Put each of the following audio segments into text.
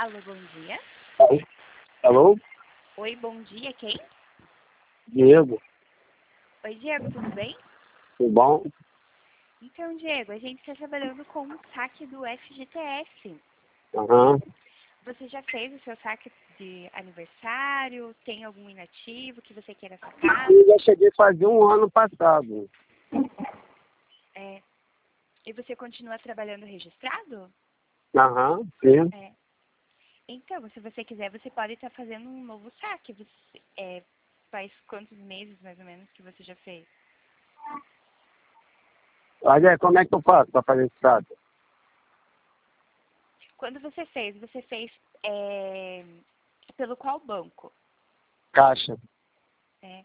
Alô, bom dia. Alô? Oi, bom dia, quem? Diego, Oi, Diego, tudo bem? tudo bom? Então, Diego, a gente está trabalhando com um saque do FGTS. Aham. Você já fez o seu saque de aniversário? Tem algum inativo que você queira sacar? Eu já cheguei a fazer um ano passado. É, e você continua trabalhando registrado? Aham, sim. É. Então, se você quiser, você pode estar fazendo um novo saque. Faz quantos meses, mais ou menos, que você já fez? Olha, como é que eu faço para fazer esse trato? Quando você fez pelo qual banco? Caixa. É,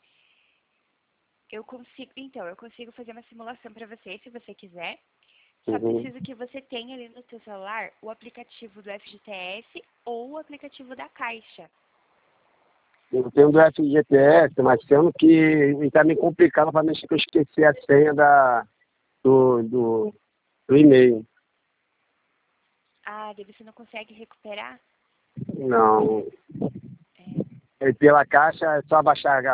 eu consigo fazer uma simulação para você, se você quiser. Só Uhum. preciso que você tenha ali no seu celular o aplicativo do FGTS ou o aplicativo da Caixa. Eu tenho do FGTS, mas sendo que está me complicando para mexer que eu esqueci a senha do e-mail. Ah, daí você não consegue recuperar? Não. É, E pela Caixa é só baixar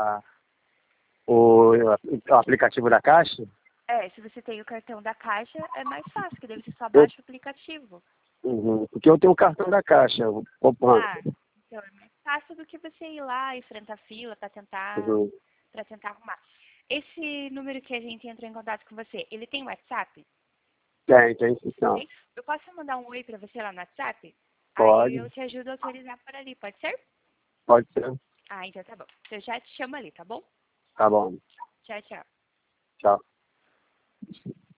o aplicativo da Caixa? se você tem o cartão da Caixa, é mais fácil, que daí você só Eu, baixa o aplicativo. porque eu tenho o cartão da Caixa, o banco. Ah, então é mais fácil do que você ir lá e enfrentar a fila Uhum. para tentar arrumar. Esse número que a gente entrou em contato com você, ele tem WhatsApp? Tem inscrição. Tem? Eu posso mandar um oi para você lá no WhatsApp? Aí eu Pode, te ajudo a autorizar por ali, pode ser? pode ser. Ah, então tá bom. Eu já te chamo ali, tá bom? Tá bom. Tchau, tchau. Tchau.